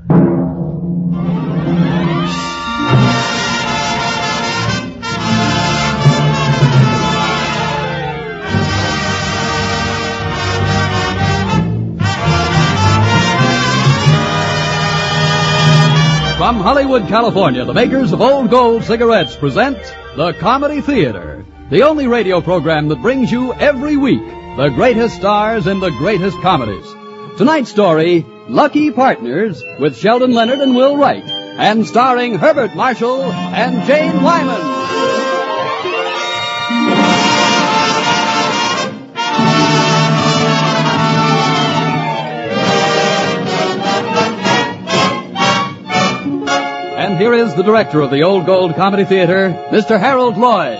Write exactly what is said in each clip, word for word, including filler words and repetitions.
From Hollywood, California, the makers of Old Gold cigarettes present The Comedy Theater, the only radio program that brings you every week the greatest stars in the greatest comedies. Tonight's story, Lucky Partners, with Sheldon Leonard and Will Wright, and starring Herbert Marshall and Jane Wyman. And here is the director of the Old Gold Comedy Theater, Mister Harold Lloyd.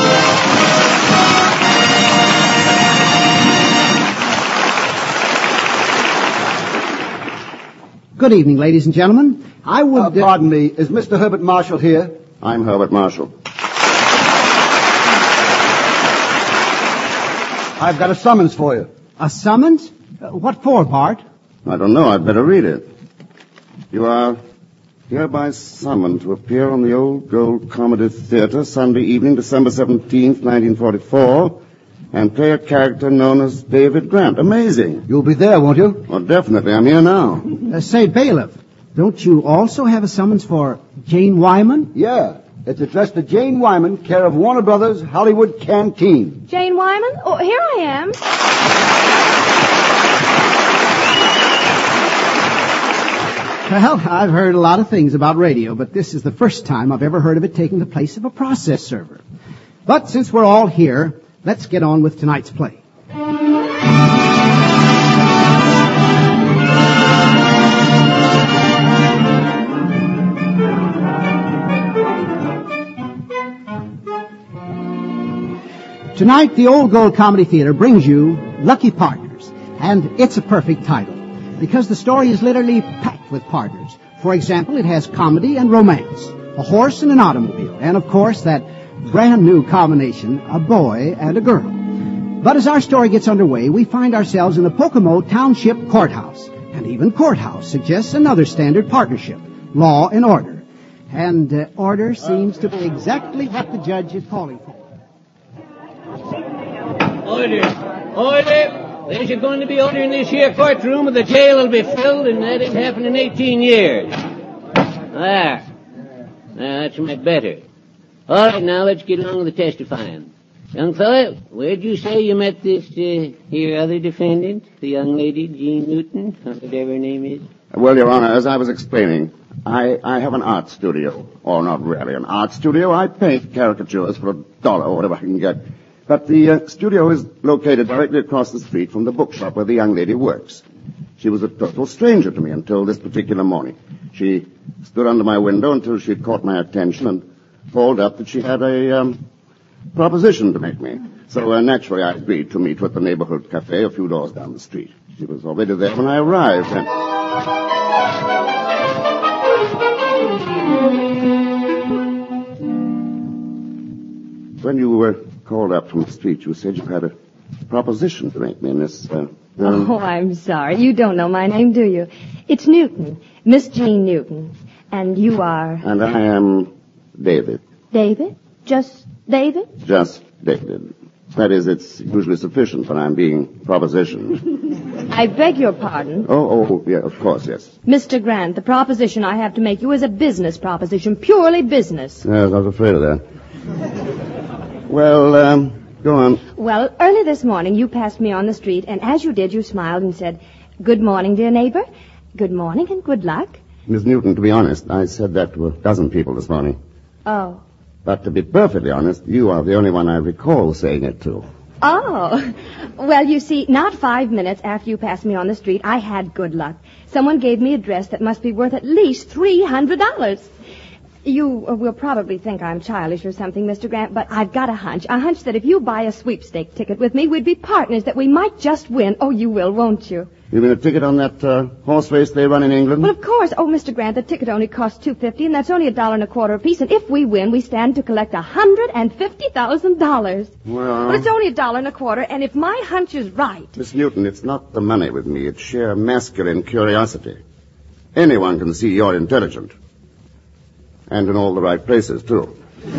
Good evening, ladies and gentlemen. I would... Uh, pardon me, is Mister Herbert Marshall here? I'm Herbert Marshall. I've got a summons for you. A summons? Uh, what for, Bart? I don't know. I'd better read it. You are hereby summoned to appear on the Old Gold Comedy Theater Sunday evening, December seventeenth, nineteen forty-four, and play a character known as David Grant. Amazing. You'll be there, won't you? Well, definitely. I'm here now. Uh, say, bailiff, don't you also have a summons for Jane Wyman? Yeah. It's addressed to Jane Wyman, care of Warner Brothers, Hollywood Canteen. Jane Wyman? Oh, here I am. Well, I've heard a lot of things about radio, but this is the first time I've ever heard of it taking the place of a process server. But since we're all here, let's get on with tonight's play. Tonight, the Old Gold Comedy Theater brings you Lucky Partners, and it's a perfect title, because the story is literally packed with partners. For example, it has comedy and romance, a horse and an automobile, and of course that brand new combination, a boy and a girl. But as our story gets underway, we find ourselves in the Pocomo Township Courthouse, and even courthouse suggests another standard partnership, law and order. And uh, order seems to be exactly what the judge is calling for. Order! Order! There's going to be order in this here courtroom, or the jail will be filled, and that ain't happened in eighteen years. There. Now, that's much better. All right, now, let's get along with the testifying. Young fella, where'd you say you met this, uh, here other defendant? The young lady, Jean Newton, or whatever her name is? Well, Your Honor, as I was explaining, I, I have an art studio. Or not really an art studio. I paint caricatures for a dollar or whatever I can get. But the uh, studio is located directly across the street from the bookshop where the young lady works. She was a total stranger to me until this particular morning. She stood under my window until she had caught my attention and called up that she had a um, proposition to make me. So uh, naturally I agreed to meet her at the neighborhood cafe a few doors down the street. She was already there when I arrived. And... When you were called up from the street, you said you had a proposition to make me in this... Uh, um... Oh, I'm sorry. You don't know my name, do you? It's Newton, Miss Jean Newton. And you are... And I am David. David? Just David? Just David. That is, it's usually sufficient when I'm being propositioned. I beg your pardon. Oh, oh, yeah, of course, yes. Mister Grant, the proposition I have to make you is a business proposition, purely business. Yes, I was afraid of that. Well, um, go on. Well, early this morning you passed me on the street, and as you did, you smiled and said, "Good morning, dear neighbor. Good morning and good luck." Miss Newton, to be honest, I said that to a dozen people this morning. Oh. But to be perfectly honest, you are the only one I recall saying it to. Oh. Well, you see, not five minutes after you passed me on the street, I had good luck. Someone gave me a dress that must be worth at least three hundred dollars. You will probably think I'm childish or something, Mister Grant, but I've got a hunch. A hunch that if you buy a sweepstake ticket with me, we'd be partners, that we might just win. Oh, you will, won't you? You mean a ticket on that uh, horse race they run in England? Well, of course. Oh, Mister Grant, the ticket only costs two fifty, and that's only a dollar and a quarter apiece. And if we win, we stand to collect a hundred and fifty thousand dollars. Well, but it's only a dollar and a quarter, and if my hunch is right... Miss Newton, it's not the money with me. It's sheer masculine curiosity. Anyone can see you're intelligent. And in all the right places, too.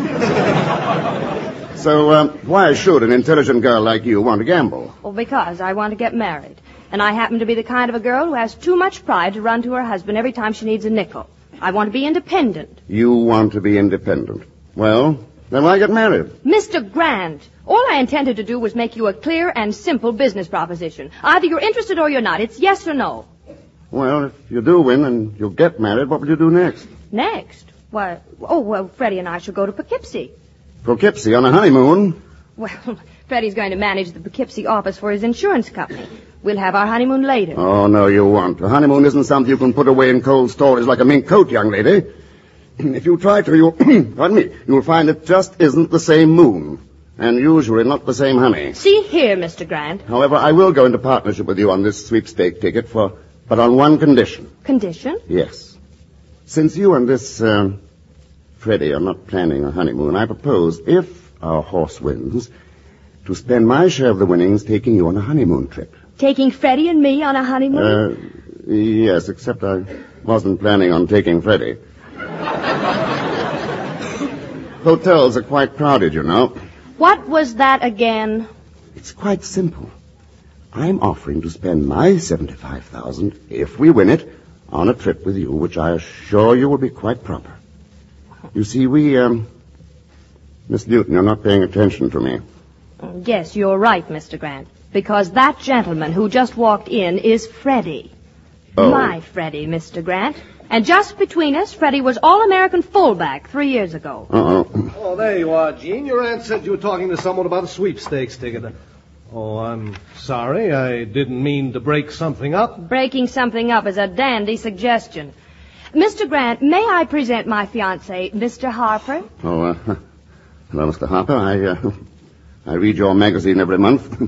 So, um, why should an intelligent girl like you want to gamble? Well, because I want to get married. And I happen to be the kind of a girl who has too much pride to run to her husband every time she needs a nickel. I want to be independent. You want to be independent. Well, then why get married? Mister Grant, all I intended to do was make you a clear and simple business proposition. Either you're interested or you're not. It's yes or no. Well, if you do win and you get married, what will you do next? Next? Why, oh, well, Freddie and I shall go to Poughkeepsie. Poughkeepsie on a honeymoon? Well, Freddie's going to manage the Poughkeepsie office for his insurance company. We'll have our honeymoon later. Oh, no, you won't. A honeymoon isn't something you can put away in cold storage like a mink coat, young lady. If you try to, you'll, pardon me, you'll find it just isn't the same moon. And usually not the same honey. See here, Mister Grant. However, I will go into partnership with you on this sweepstake ticket, for, but on one condition. Condition? Yes. Since you and this, uh, Freddie are not planning a honeymoon, I propose, if our horse wins, to spend my share of the winnings taking you on a honeymoon trip. Taking Freddie and me on a honeymoon? Uh, yes, except I wasn't planning on taking Freddie. Hotels are quite crowded, you know. What was that again? It's quite simple. I'm offering to spend my seventy-five thousand dollars, if we win it, on a trip with you, which I assure you will be quite proper. You see, we, um... Miss Newton, you're not paying attention to me. Yes, you're right, Mister Grant. Because that gentleman who just walked in is Freddie. Oh. My Freddie, Mister Grant. And just between us, Freddie was All-American fullback three years ago. Uh-oh. Oh, there you are, Gene. Your aunt said you were talking to someone about a sweepstakes ticket. Oh, I'm sorry. I didn't mean to break something up. Breaking something up is a dandy suggestion. Mister Grant, may I present my fiancé, Mister Harper? Oh, uh, hello, Mister Harper. I, uh, I read your magazine every month.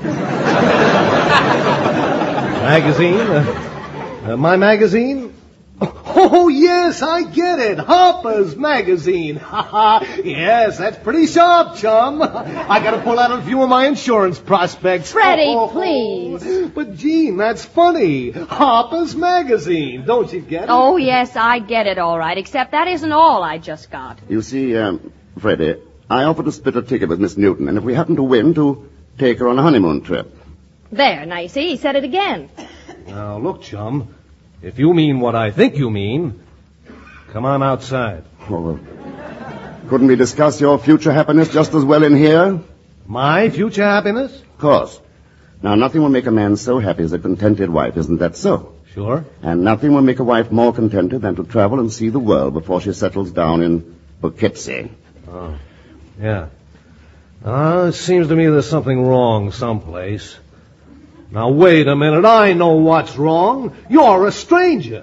Magazine? Uh, uh, my magazine? Oh, yes, I get it. Harper's Magazine. Ha ha. Yes, that's pretty sharp, chum. I gotta pull out a few of my insurance prospects. Freddie, oh, please. But, Gene, that's funny. Harper's Magazine. Don't you get it? Oh, yes, I get it all right, except that isn't all I just got. You see, um, Freddie, I offered to split a ticket with Miss Newton, and if we happen to win, to take her on a honeymoon trip. There, now you see, he said it again. Now, look, chum. If you mean what I think you mean, come on outside. Oh, well, couldn't we discuss your future happiness just as well in here? My future happiness? Of course. Now, nothing will make a man so happy as a contented wife, isn't that so? Sure. And nothing will make a wife more contented than to travel and see the world before she settles down in Poughkeepsie. Oh, yeah. Uh, it seems to me there's something wrong someplace. Now, wait a minute. I know what's wrong. You're a stranger.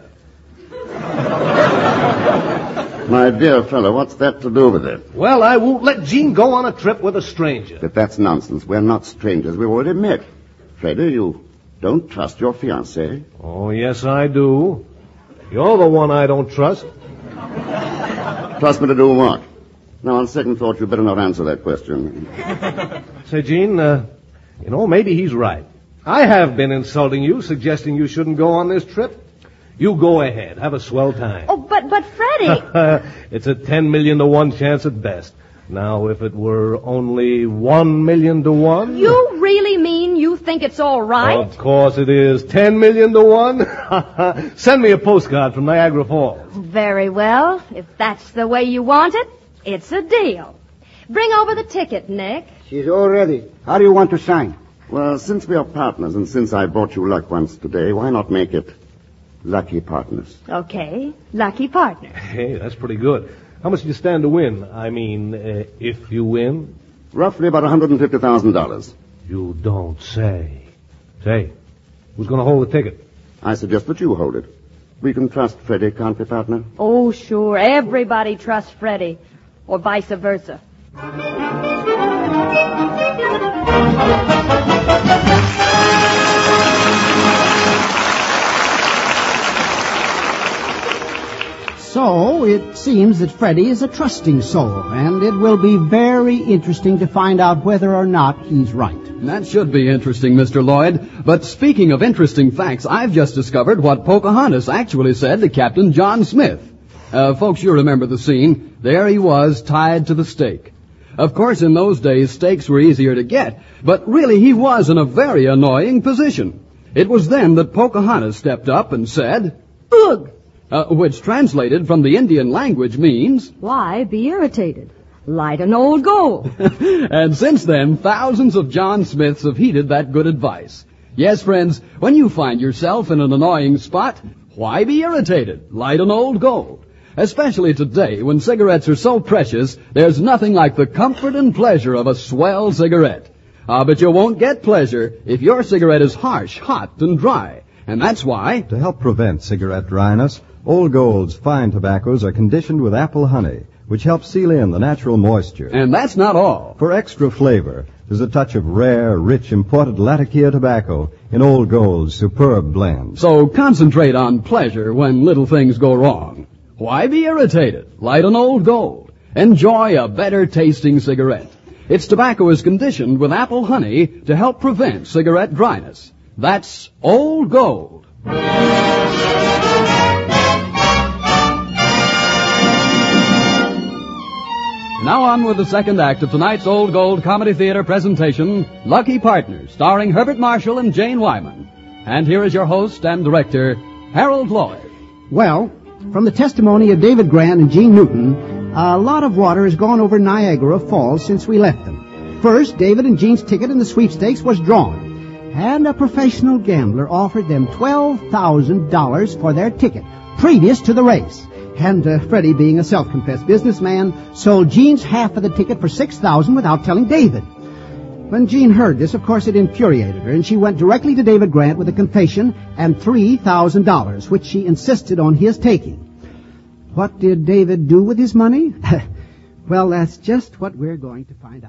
My dear fellow, what's that to do with it? Well, I won't let Gene go on a trip with a stranger. But that's nonsense. We're not strangers. We've already met. Freddie, you don't trust your fiancée. Oh, yes, I do. You're the one I don't trust. Trust me to do what? Now, on second thought, you better not answer that question. Say, Gene, uh, you know, maybe he's right. I have been insulting you, suggesting you shouldn't go on this trip. You go ahead. Have a swell time. Oh, but, but Freddie... It's a ten million to one chance at best. Now, if it were only one million to one... You really mean you think it's all right? Of course it is. Ten million to one? Send me a postcard from Niagara Falls. Very well. If that's the way you want it, it's a deal. Bring over the ticket, Nick. She's all ready. How do you want to sign? Well, since we are partners, and since I brought you luck once today, why not make it Lucky Partners? Okay, lucky partner. Hey, that's pretty good. How much do you stand to win? I mean, uh, if you win? Roughly about one hundred fifty thousand dollars. You don't say. Say, who's going to hold the ticket? I suggest that you hold it. We can trust Freddie, can't we, partner? Oh, sure. Everybody trusts Freddie. Or vice versa. So, it seems that Freddie is a trusting soul, and it will be very interesting to find out whether or not he's right. That should be interesting, Mister Lloyd. But speaking of interesting facts, I've just discovered what Pocahontas actually said to Captain John Smith. Uh, folks, you remember the scene. There he was, tied to the stake. Of course, in those days, stakes were easier to get, but really he was in a very annoying position. It was then that Pocahontas stepped up and said, Ugh! Uh, which translated from the Indian language means, Why be irritated? Light an old gold. And since then, thousands of John Smiths have heeded that good advice. Yes, friends, when you find yourself in an annoying spot, why be irritated? Light an old gold. Especially today, when cigarettes are so precious, there's nothing like the comfort and pleasure of a swell cigarette. Ah, but you won't get pleasure if your cigarette is harsh, hot, and dry. And that's why... To help prevent cigarette dryness, Old Gold's fine tobaccos are conditioned with apple honey, which helps seal in the natural moisture. And that's not all. For extra flavor, there's a touch of rare, rich, imported Latakia tobacco in Old Gold's superb blend. So concentrate on pleasure when little things go wrong. Why be irritated? Light an Old Gold. Enjoy a better tasting cigarette. Its tobacco is conditioned with apple honey to help prevent cigarette dryness. That's Old Gold. Now on with the second act of tonight's Old Gold Comedy Theater presentation, Lucky Partners, starring Herbert Marshall and Jane Wyman. And here is your host and director, Harold Lloyd. Well, from the testimony of David Grant and Gene Newton, a lot of water has gone over Niagara Falls since we left them. First, David and Gene's ticket in the sweepstakes was drawn, and a professional gambler offered them twelve thousand dollars for their ticket, previous to the race. And uh, Freddie, being a self-confessed businessman, sold Gene's half of the ticket for six thousand dollars without telling David. When Gene heard this, of course, it infuriated her, and she went directly to David Grant with a confession and three thousand dollars, which she insisted on his taking. What did David do with his money? Well, that's just what we're going to find out.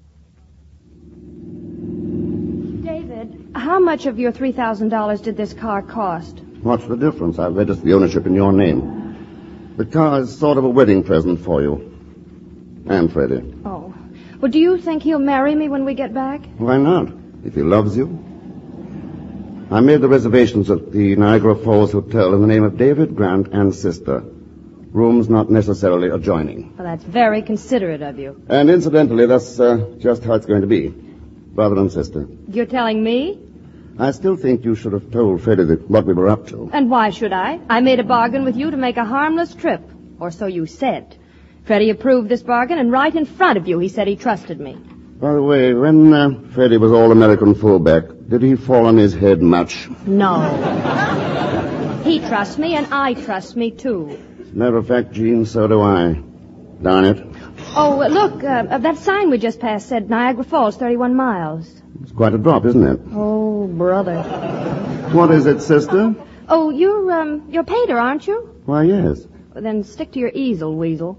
David, how much of your three thousand dollars did this car cost? What's the difference? I've registered the ownership in your name. The car is sort of a wedding present for you. And Freddie. Oh. Well, do you think he'll marry me when we get back? Why not? If he loves you. I made the reservations at the Niagara Falls Hotel in the name of David Grant and sister. Rooms not necessarily adjoining. Well, that's very considerate of you. And incidentally, that's uh, just how it's going to be. Brother and sister. You're telling me? I still think you should have told Freddie that what we were up to. And why should I? I made a bargain with you to make a harmless trip. Or so you said. Freddie approved this bargain, and right in front of you he said he trusted me. By the way, when uh, Freddie was All-American fullback, did he fall on his head much? No. He trusts me, and I trust me, too. As a matter of fact, Gene, so do I. Darn it. Oh, uh, look, uh, that sign we just passed said Niagara Falls, thirty-one miles. It's quite a drop, isn't it? Oh, brother. What is it, sister? Oh, you're, um, you're a painter, aren't you? Why, yes. Well, then stick to your easel, weasel.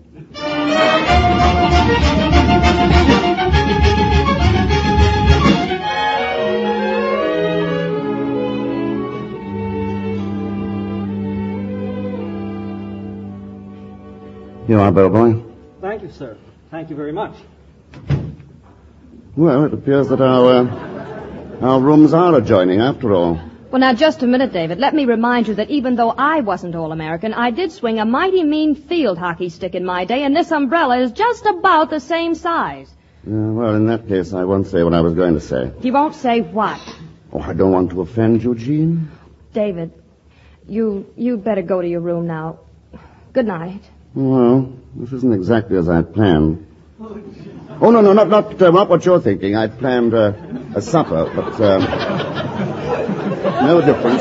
You are, bellboy. Thank you, sir. Thank you very much. Well, it appears that our, uh, our rooms are adjoining, after all. Well, now, just a minute, David. Let me remind you that even though I wasn't All-American, I did swing a mighty mean field hockey stick in my day, and this umbrella is just about the same size. Yeah, well, in that case, I won't say what I was going to say. You won't say what? Oh, I don't want to offend you, Gene. David, you, you better go to your room now. Good night. Well, this isn't exactly as I planned. Oh, no, no, not not, uh, not what you're thinking. I planned uh, a supper, but um, no difference.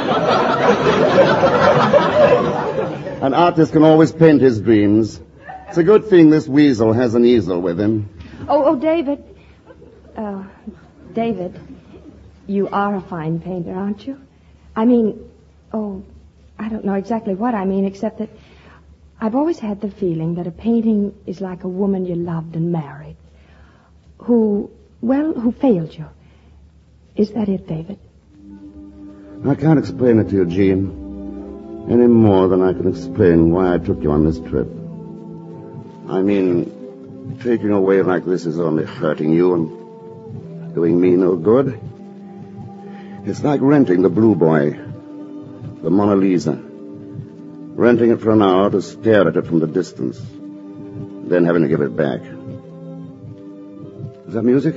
An artist can always paint his dreams. It's a good thing this weasel has an easel with him. Oh, oh, David. Uh, David, you are a fine painter, aren't you? I mean, oh, I don't know exactly what I mean, except that I've always had the feeling that a painting is like a woman you loved and married, who, well, who failed you. Is that it, David? I can't explain it to you, Gene, any more than I can explain why I took you on this trip. I mean, taking away like this is only hurting you, and doing me no good. It's like renting the Blue Boy, the Mona Lisa. Renting it for an hour to stare at it from the distance, then having to give it back. Is that music?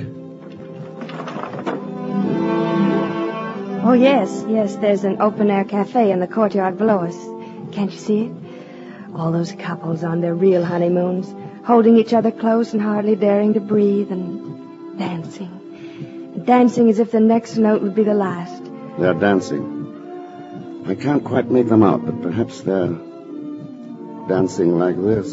Oh, yes, yes, there's an open-air cafe in the courtyard below us. Can't you see it? All those couples on their real honeymoons, holding each other close and hardly daring to breathe, and dancing. Dancing as if the next note would be the last. They're dancing. I can't quite make them out, but perhaps they're dancing like this.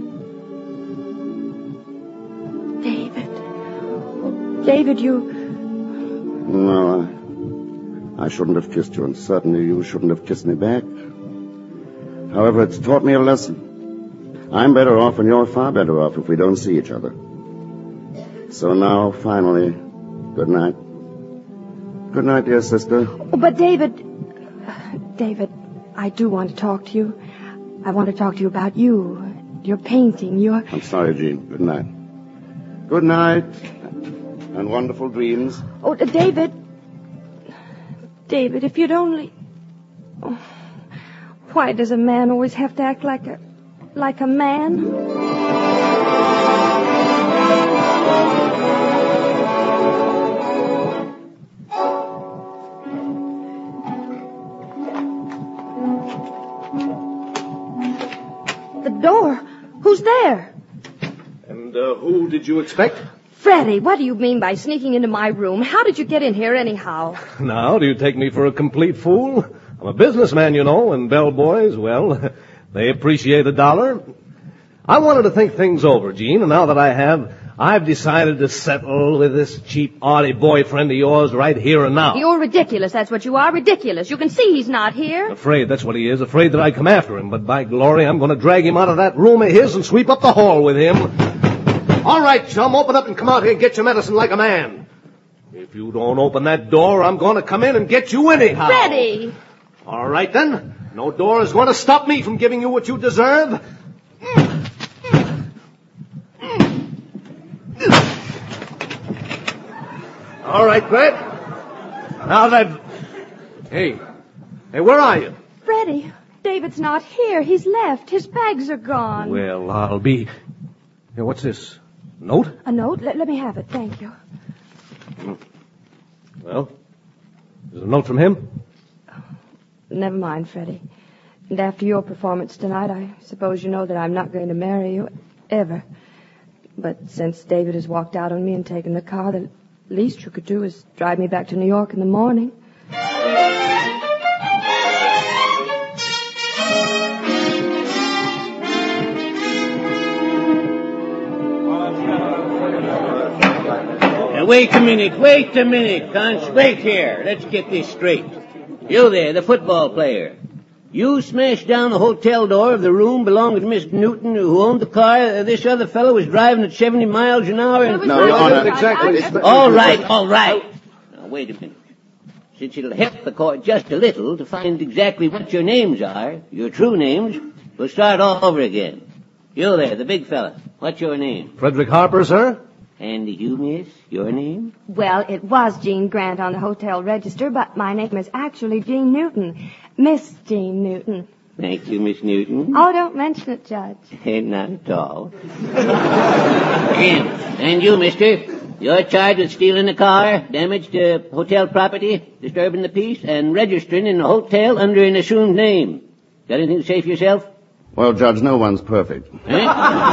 David. David, you... No, I, I shouldn't have kissed you, and certainly you shouldn't have kissed me back. However, it's taught me a lesson. I'm better off and you're far better off if we don't see each other. So now, finally, good night. Good night, dear sister. Oh, but David... David, I do want to talk to you. I want to talk to you about you, your painting, your... I'm sorry, Jean. Good night. Good night, and wonderful dreams. Oh, David. David, if you'd only... Oh, why does a man always have to act like a... like a man? Door. Who's there? And uh, who did you expect? Freddie, what do you mean by sneaking into my room? How did you get in here anyhow? Now, do you take me for a complete fool? I'm a businessman, you know, and bellboys, well, they appreciate a dollar. I wanted to think things over, Gene, and now that I have, I've decided to settle with this cheap, arty boyfriend of yours right here and now. You're ridiculous, that's what you are, ridiculous. You can see he's not here. Afraid, that's what he is, afraid that I'd come after him. But by glory, I'm going to drag him out of that room of his and sweep up the hall with him. All right, chum, open up and come out here and get your medicine like a man. If you don't open that door, I'm going to come in and get you anyhow. Freddie! All right, then. No door is going to stop me from giving you what you deserve. All right, Brett. Now that... Hey. Hey, where are you? Freddie, David's not here. He's left. His bags are gone. Well, I'll be... Here, what's this? Note? A note? Let, let me have it. Thank you. Well, is it a note from him? Never mind, Freddie. And after your performance tonight, I suppose you know that I'm not going to marry you ever. But since David has walked out on me and taken the car, the least you could do is drive me back to New York in the morning. Now, wait a minute, wait a minute, Conch. Wait here. Let's get this straight. You there, the football player. You smashed down the hotel door of the room belonging to Miss Newton, who owned the car. This other fellow was driving at seventy miles an hour. And... No, Your Honor. Exactly. All right, all right. Now, wait a minute. Since it'll help the court just a little to find exactly what your names are, your true names, we'll start all over again. You there, the big fella. What's your name? Frederick Harper, sir? And you, miss, your name? Well, it was Jean Grant on the hotel register, but my name is actually Jean Newton. Miss Jean Newton. Thank you, Miss Newton. Oh, don't mention it, Judge. Not at all. and, and you, mister, you're charged with stealing a car, damage to hotel property, disturbing the peace, and registering in a hotel under an assumed name. Got anything to say for yourself? Well, Judge, no one's perfect. Eh?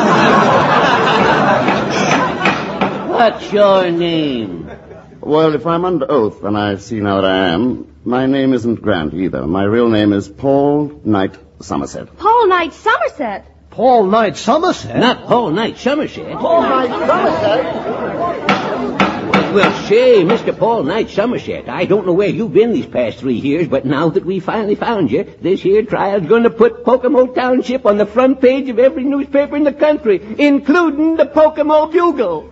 What's your name? Well, if I'm under oath, and I see now that I am, my name isn't Grant either. My real name is Paul Knight Somerset. Paul Knight Somerset? Paul Knight Somerset? Not Paul Knight Somerset. Paul Knight Somerset? Well, say, Mister Paul Knight Somerset, I don't know where you've been these past three years, but now that we finally found you, this here trial's going to put Pocomo Township on the front page of every newspaper in the country, including the Pocomo Bugle.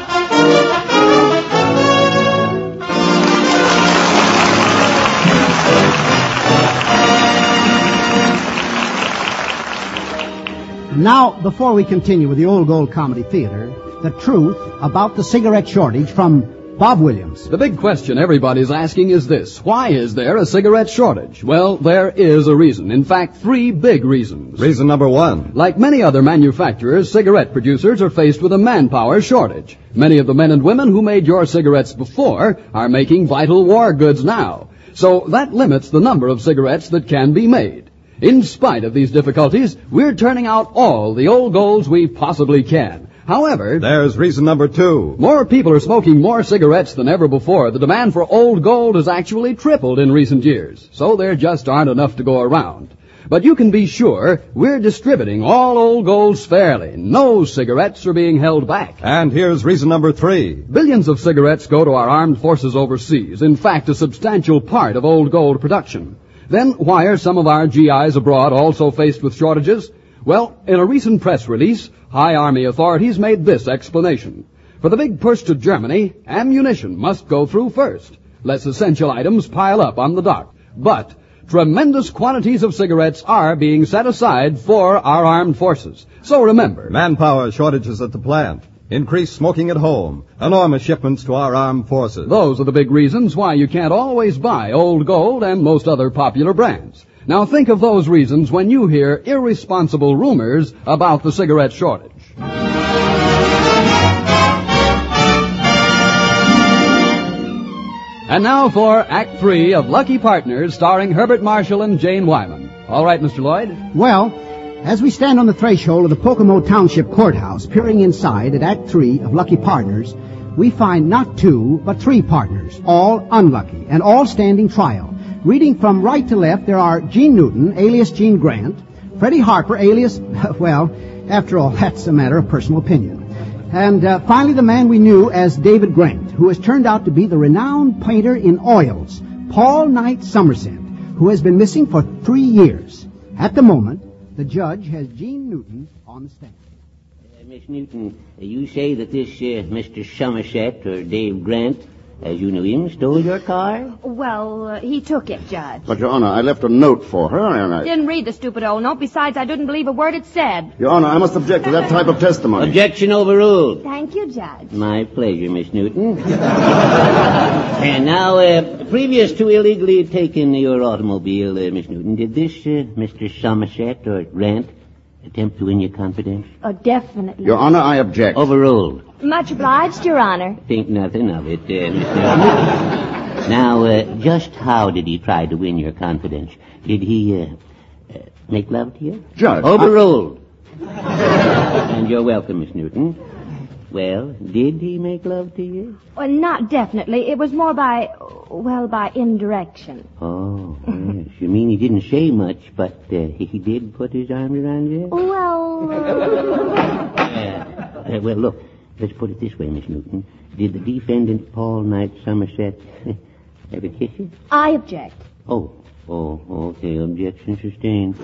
Now, before we continue with the Old Gold Comedy Theater, the truth about the cigarette shortage from Bob Williams. The big question everybody's asking is this. Why is there a cigarette shortage? Well, there is a reason. In fact, three big reasons. Reason number one. Like many other manufacturers, cigarette producers are faced with a manpower shortage. Many of the men and women who made your cigarettes before are making vital war goods now. So that limits the number of cigarettes that can be made. In spite of these difficulties, we're turning out all the old golds we possibly can. However, there's reason number two. More people are smoking more cigarettes than ever before. The demand for old gold has actually tripled in recent years, so there just aren't enough to go around. But you can be sure we're distributing all old golds fairly. No cigarettes are being held back. And here's reason number three. Billions of cigarettes go to our armed forces overseas. In fact, a substantial part of old gold production. Then why are some of our G Is abroad also faced with shortages? Well, in a recent press release, high Army authorities made this explanation. For the big push to Germany, ammunition must go through first. Less essential items pile up on the dock. But tremendous quantities of cigarettes are being set aside for our armed forces. So remember, manpower shortages at the plant, increased smoking at home, enormous shipments to our armed forces. Those are the big reasons why you can't always buy Old Gold and most other popular brands. Now think of those reasons when you hear irresponsible rumors about the cigarette shortage. And now for Act Three of Lucky Partners, starring Herbert Marshall and Jane Wyman. All right, Mister Lloyd? Well, as we stand on the threshold of the Pocomo Township Courthouse, peering inside at Act Three of Lucky Partners, we find not two, but three partners, all unlucky, and all standing trial. Reading from right to left, there are Gene Newton, alias Gene Grant, Freddie Harper, alias, well, after all, that's a matter of personal opinion. And uh, finally, the man we knew as David Grant, who has turned out to be the renowned painter in oils, Paul Knight Somerset, who has been missing for three years. At the moment, the judge has Gene Newton on the stand. Uh, Miss Newton, uh, you say that this uh, Mister Somerset, or Dave Grant, as you knew him, stole your car? Well, uh, he took it, Judge. But, Your Honor, I left a note for her, and I... Didn't read the stupid old note. Besides, I didn't believe a word it said. Your Honor, I must object to that type of testimony. Objection overruled. Thank you, Judge. My pleasure, Miss Newton. And now, uh, previous to illegally taking your automobile, uh, Miss Newton, did this uh, Mister Somerset or Grant attempt to win your confidence? Oh, definitely. Your Honor, I object. Overruled. Much obliged, Your Honor. Think nothing of it, uh, Miss Newton. Now, uh, just how did he try to win your confidence? Did he uh, uh, make love to you? Judge. Overruled. I... And you're welcome, Miss Newton. Well, did he make love to you? Well, not definitely. It was more by, well, by indirection. Oh, yes. You mean he didn't say much, but uh, he did put his arms around you? Well... uh, uh, well, look, let's put it this way, Miss Newton. Did the defendant, Paul Knight Somerset, ever kiss you? I object. Oh. Oh, okay. Objection sustained.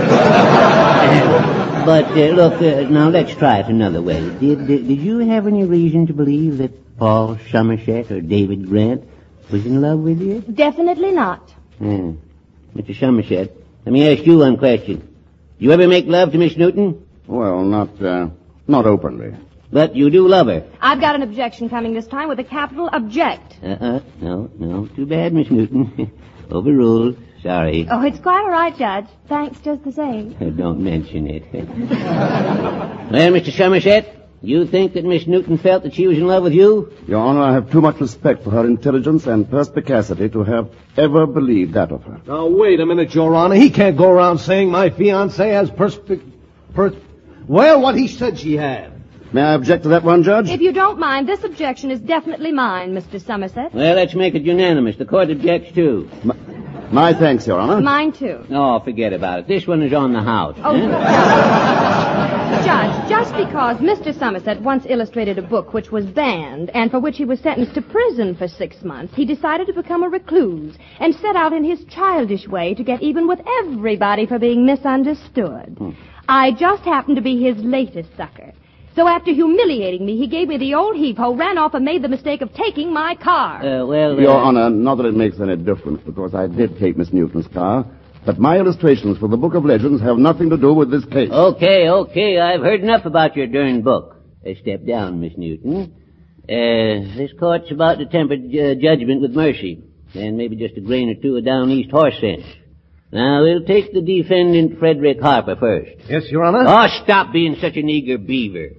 But, uh, look, uh, now let's try it another way. Did uh, did you have any reason to believe that Paul Somerset or David Grant was in love with you? Definitely not. Yeah. Mister Somerset, let me ask you one question. Did you ever make love to Miss Newton? Well, not, uh, not openly. But you do love her. I've got an objection coming this time with a capital object. Uh-uh. No, no. Too bad, Miss Newton. Overruled. Sorry. Oh, it's quite all right, Judge. Thanks just the same. Don't mention it. Well, Mister Somerset, you think that Miss Newton felt that she was in love with you? Your Honor, I have too much respect for her intelligence and perspicacity to have ever believed that of her. Now, wait a minute, Your Honor. He can't go around saying my fiancée has perspic... Per... Well, what he said she had. May I object to that one, Judge? If you don't mind, this objection is definitely mine, Mister Somerset. Well, let's make it unanimous. The court objects, too. My, my thanks, Your Honor. Mine, too. Oh, forget about it. This one is on the house. Oh, eh? Judge, just because Mister Somerset once illustrated a book which was banned and for which he was sentenced to prison for six months, he decided to become a recluse and set out in his childish way to get even with everybody for being misunderstood. Hmm. I just happened to be his latest sucker. So after humiliating me, he gave me the old heave-ho, ran off, and made the mistake of taking my car. Uh, well, uh... Your Honor, not that it makes any difference, because I did take Miss Newton's car, but my illustrations for the Book of Legends have nothing to do with this case. Okay, okay, I've heard enough about your darn book. Uh, step down, Miss Newton. Uh, this court's about to temper uh, judgment with mercy, and maybe just a grain or two of down east horse sense. Now, we'll take the defendant, Frederick Harper, first. Yes, Your Honor. Oh, stop being such an eager beaver.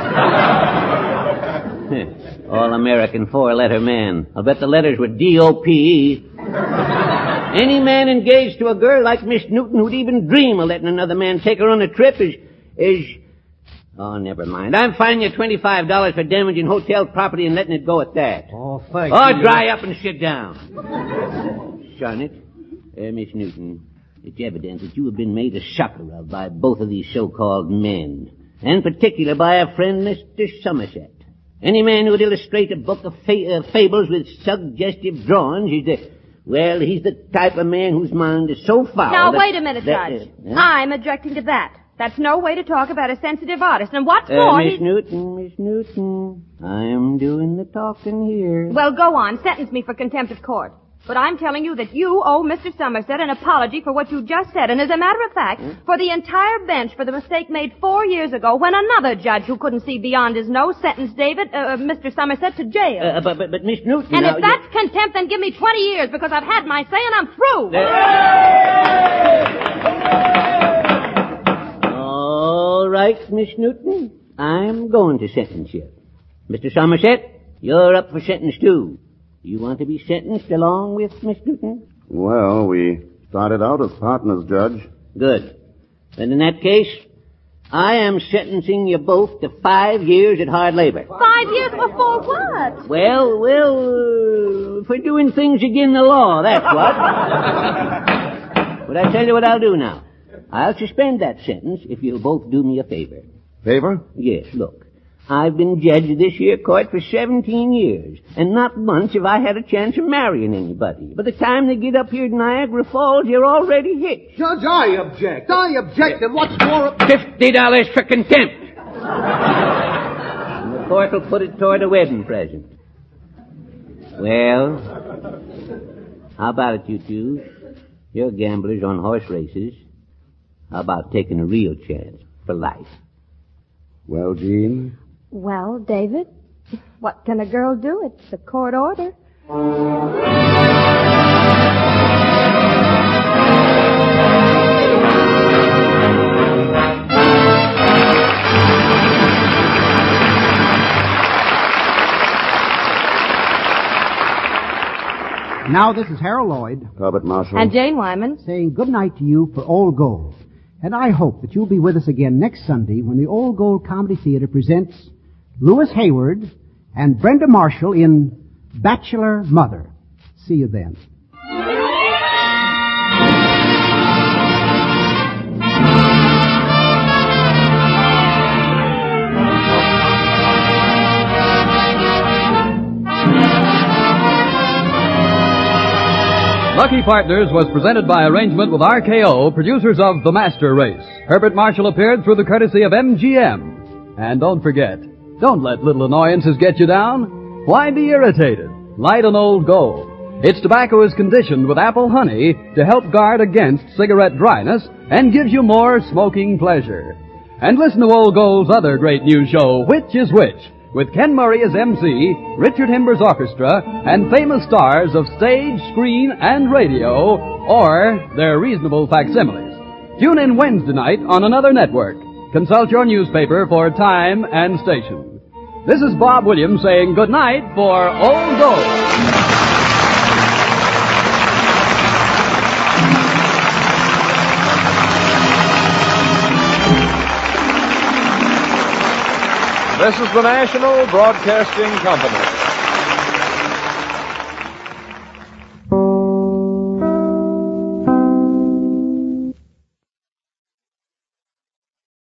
All-American four-letter man. I'll bet the letters were D O P E. Any man engaged to a girl like Miss Newton who'd even dream of letting another man take her on a trip is... is... Oh, never mind. I'm fining you twenty-five dollars for damaging hotel property and letting it go at that. Oh, thank oh, you. Oh, dry up and sit down. Shun it. Uh, Miss Newton, it's evident that you have been made a sucker of by both of these so-called men, and particularly by a friend, Mister Somerset. Any man who would illustrate a book of fa- uh, fables with suggestive drawings is the... Well, he's the type of man whose mind is so foul Now, that, wait a minute, that, Judge. Uh, huh? I'm objecting to that. That's no way to talk about a sensitive artist. And what's Uh, more, Miss he's... Newton, Miss Newton, I am doing the talking here. Well, go on. Sentence me for contempt of court. But I'm telling you that you owe Mister Somerset an apology for what you just said. And as a matter of fact, hmm? for the entire bench for the mistake made four years ago when another judge who couldn't see beyond his nose sentenced David, uh, Mister Somerset to jail. Uh, but, but, but, Miss Newton... And now, if that's you... contempt, then give me twenty years because I've had my say and I'm through. Uh... All right, Miss Newton. I'm going to sentence you. Mister Somerset, you're up for sentence too. You want to be sentenced along with Miss Newton? Well, we started out as partners, Judge. Good. And in that case, I am sentencing you both to five years at hard labor. Five years for what? Well, well, uh, for doing things again the law, that's what. But I tell you what I'll do now. I'll suspend that sentence if you'll both do me a favor. Favor? Yes, look. I've been judge of this here court for seventeen years, and not once have I had a chance of marrying anybody. By the time they get up here to Niagara Falls, you're already hitched. Judge, I object. I object, and what's more... Fifty dollars for contempt. And the court will put it toward a wedding present. Well, how about it, you two? You're gamblers on horse races. How about taking a real chance for life? Well, Jean? Well, David, what can a girl do? It's a court order. Now, this is Harold Lloyd. Robert Marshall. And Jane Wyman. Saying good night to you for Old Gold. And I hope that you'll be with us again next Sunday when the Old Gold Comedy Theater presents Louis Hayward and Brenda Marshall in Bachelor Mother. See you then. Lucky Partners was presented by arrangement with R K O, producers of The Master Race. Herbert Marshall appeared through the courtesy of M G M. And don't forget, don't let little annoyances get you down. Why be irritated? Light an Old Gold. Its tobacco is conditioned with apple honey to help guard against cigarette dryness and gives you more smoking pleasure. And listen to Old Gold's other great new show, Which is Which? With Ken Murray as M C, Richard Himber's orchestra, and famous stars of stage, screen, and radio, or their reasonable facsimiles. Tune in Wednesday night on another network. Consult your newspaper for time and station. This is Bob Williams saying good night for Old Gold. This is the National Broadcasting Company.